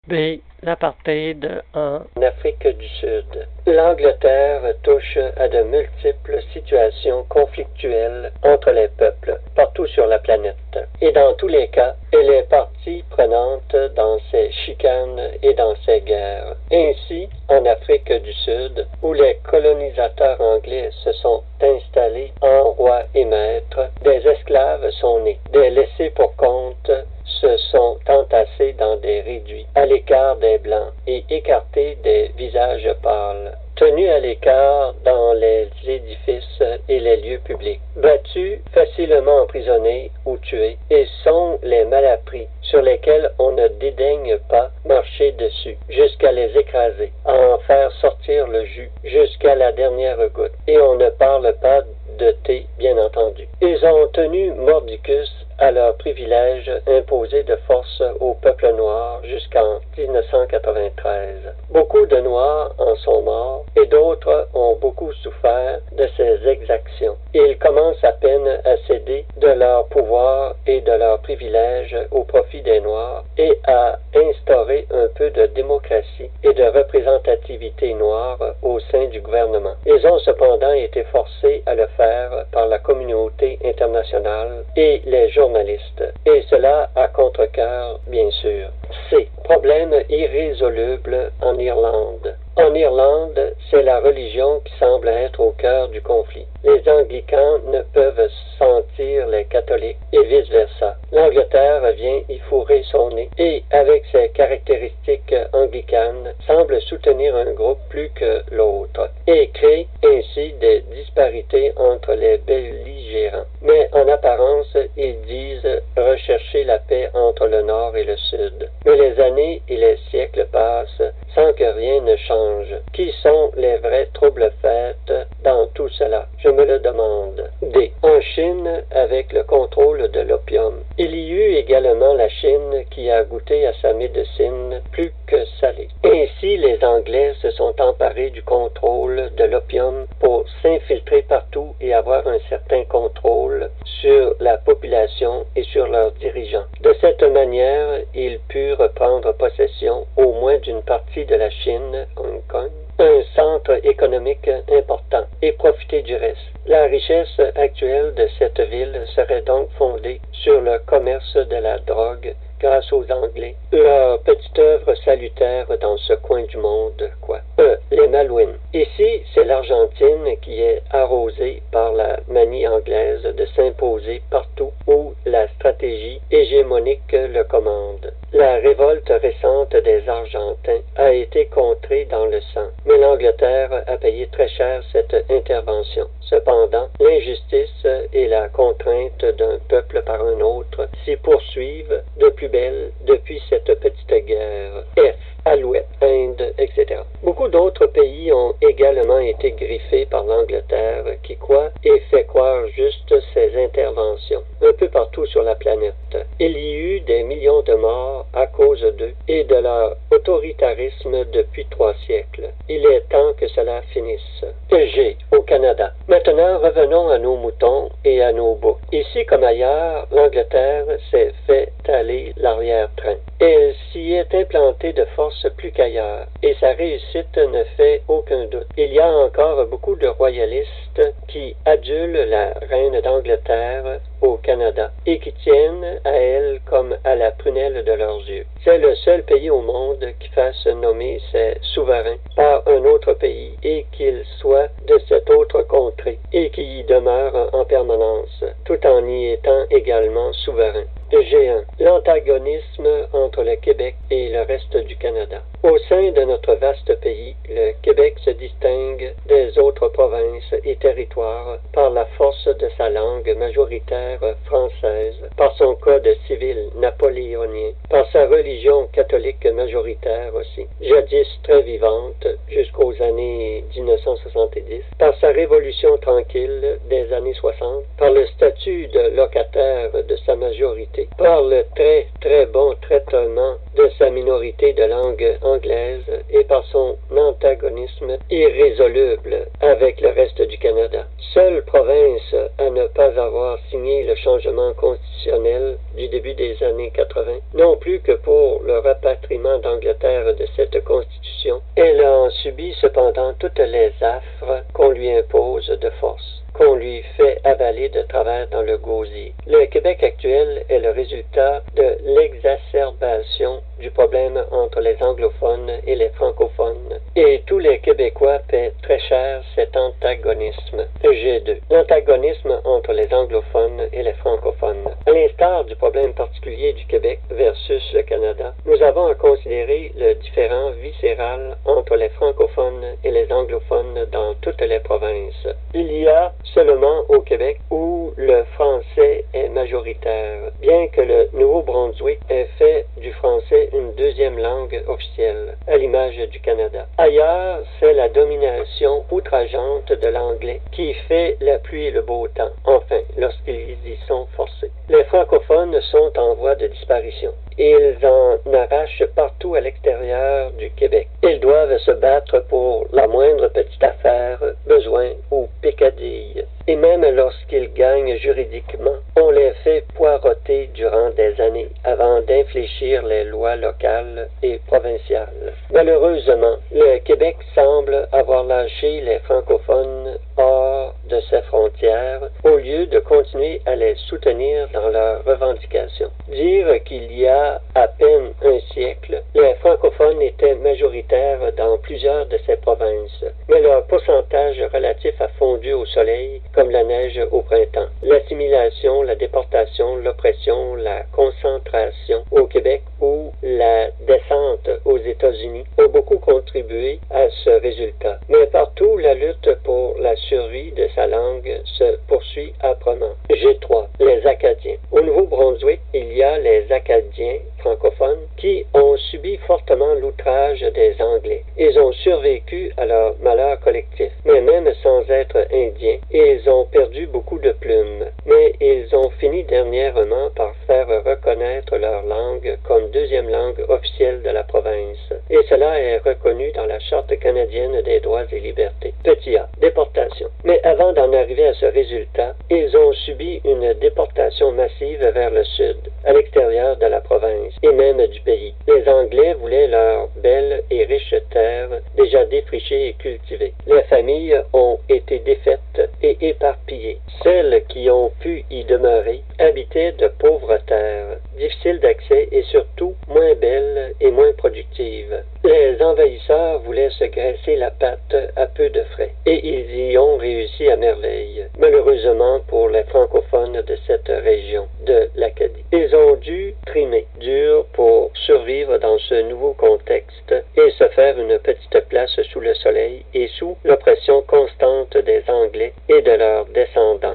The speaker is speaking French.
B. L'apartheid en Afrique du Sud. L'Angleterre touche à de multiples situations conflictuelles entre les peuples partout sur la planète. Et dans tous les cas, elle est partie prenante dans ces chicanes et dans ces guerres. Ainsi, en Afrique du Sud, où les colonisateurs anglais se sont installés en rois et maîtres, des esclaves sont nés, des laissés pour compte se sont entassés dans des réduits, à l'écart des blancs et écartés des visages pâles, tenus à l'écart dans les édifices et les lieux publics, battus, facilement emprisonnés ou tués, et sont les malappris sur lesquels on ne dédaigne pas marcher dessus, jusqu'à les écraser, à en faire sortir le jus, jusqu'à la dernière goutte, et on ne parle pas de thé, bien entendu. Ils ont tenu mordicus à leur privilège imposé de force au peuple noir jusqu'en 1993. Beaucoup de Noirs en sont morts et d'autres ont beaucoup souffert de ces exactions. Ils commencent à peine à céder de leur pouvoir et de leurs privilèges au profit des Noirs et à instaurer un peu de démocratie et de représentativité noire au sein du gouvernement. Ils ont cependant été forcés à le faire par la communauté internationale et les journalistes, et cela à contre-cœur, bien sûr. C. Problème irrésoluble en Irlande. En Irlande, c'est la religion qui semble être au cœur du conflit. Les anglicans ne peuvent sentir les catholiques et vice-versa. L'Angleterre vient y fourrer son nez et, avec ses caractéristiques anglicanes, semble soutenir un groupe plus que l'autre et crée ainsi des disparités entre les belligérants. Mais en apparence, ils disent rechercher la paix entre le Nord et le Sud. Mais les années et les siècles passent sans que rien ne change. Qui sont les vrais troubles-fêtes dans tout cela? Je me le demande. D. En Chine, avec le contrôle de l'opium. Il y eut également la Chine qui a goûté à sa médecine plus que salée. Ainsi, les Anglais se sont emparés du contrôle de l'opium pour s'infiltrer partout et avoir un certain contrôle sur la population et sur leurs dirigeants. De cette manière, ils purent prendre possession au moins d'une partie de la Chine, Hong Kong, un centre économique important, et profiter du reste. La richesse actuelle de cette ville serait donc fondée sur le commerce de la drogue grâce aux Anglais. Leur petite œuvre salutaire dans ce coin du monde, quoi. Les Malouines. Ici, c'est l'Argentine qui est arrosée par la manie anglaise de s'imposer partout où la stratégie hégémonique le commande. La révolte récente des Argentins a été contrée dans le sang, mais l'Angleterre a payé très cher cette intervention. Cependant, l'injustice et la contrainte d'un peuple par un autre s'y poursuivent de plus belle depuis cette petite guerre. F. Alouette, Inde, etc. Beaucoup d'autres pays ont également été griffés par l'Angleterre qui croit et fait croire juste ses interventions un peu partout sur la planète. Il y eut des millions de morts à cause d'eux et de leur autoritarisme depuis 3 siècles. Il est temps que cela finisse. G. Au Canada. Maintenant, revenons à nos moutons et à nos boucs. Ici comme ailleurs, l'Angleterre s'est fait aller l'arrière-train. Elle s'y est implantée de force plus qu'ailleurs, et sa réussite ne fait aucun doute. Il y a encore beaucoup de royalistes qui adulent la reine d'Angleterre au Canada et qui tiennent à elle comme à la prunelle de leurs yeux. C'est le seul pays au monde qui fasse nommer ses souverains par un autre pays et qu'il soit de cette autre contrée et qui y demeure en permanence, tout en y étant également souverain. G1. L'antagonisme entre le Québec et le reste du Canada. Au sein de notre vaste pays, le Québec se distingue des autres provinces et territoires par la force de sa langue majoritaire française, par son code civil napoléonien, par sa religion catholique majoritaire aussi, jadis très vivante jusqu'aux années 1970, par sa révolution tranquille des années 60, par le statut de locataire de sa majorité majorité. Par le très très bon traitement de sa minorité de langue anglaise et par son antagonisme irrésoluble avec le reste du Canada. Seule province à ne pas avoir signé le changement constitutionnel du début des années 80, non plus que pour le rapatriement d'Angleterre de cette constitution, elle en subit cependant toutes les affres qu'on lui impose de force, qu'on lui fait avaler de travers dans le gosier. Le Québec actuel est le résultat de l'exacerbation du problème entre les anglophones et les francophones. Et tous les Québécois paient très cher cet antagonisme. G2. L'antagonisme entre les anglophones et les francophones. À l'instar du problème particulier du Québec versus le Canada, nous avons à considérer le différend viscéral entre les francophones et les anglophones dans toutes les provinces. Il y a seulement au Québec où le français est majoritaire, bien que le Nouveau-Brunswick ait fait du français une deuxième langue officielle, à l'image du Canada. Ailleurs, c'est la domination outrageante de l'anglais qui fait la pluie et le beau temps, enfin, lorsqu'ils y sont forcés. Les francophones sont en voie de disparition. Ils en arrachent partout à l'extérieur du Québec. Ils doivent se battre pour la moindre petite affaire, besoin ou pécadille. Et même lorsqu'ils gagnent juridiquement, on les fait poireauter durant des années avant d'infléchir les lois locales et provinciales. Malheureusement, le Québec semble avoir lâché les francophones hors de ses frontières au lieu de continuer à les soutenir dans leurs revendications. Dire qu'il y a à peine un siècle, les francophones étaient majoritaires dans plusieurs de ces provinces, mais leur pourcentage relatif a fondu au soleil comme la neige au printemps. L'assimilation, la déportation, l'oppression, la concentration au Québec ou la descente aux États-Unis ont beaucoup contribué à ce résultat. Mais partout, la lutte pour la survie de sa langue se poursuit âprement. G3. Les Acadiens. Au Nouveau-Brunswick, il y a les Acadiens francophones qui ont subi fortement l'outrage des Anglais. Ils ont survécu à leur malheur collectif, mais même sans être indiens, ils ont perdu beaucoup de plumes. Mais ils ont fini dernièrement par faire reconnaître leur langue comme deuxième langue officielle de la province. Et cela est reconnu dans la Charte canadienne des droits et libertés. Petit a. Déportation. Mais avant d'en arriver à ce résultat, ils ont subi une déportation massive vers le sud, à l'extérieur de la province, et même du pays. Les Anglais voulaient leurs belles et riches terres, déjà défrichées et cultivées. Les familles ont été défaites et éparpillées. Celles qui ont pu y demeurer habitaient de pauvres terres, difficiles d'accès et surtout moins belles et moins productives. Les envahisseurs voulaient se graisser la patte à peu de frais, et ils y ont réussi à merveille, malheureusement pour les francophones de cette région de l'Acadie. Ils ont dû trimer dur pour survivre dans ce nouveau contexte et se faire une petite place sous le soleil et sous l'oppression constante des Anglais et de leurs descendants.